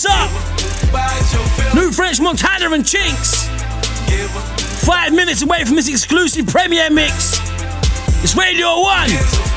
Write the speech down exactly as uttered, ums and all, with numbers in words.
what's up? New French Montana and Chinks. Five minutes away from this exclusive premiere mix. It's Radio One.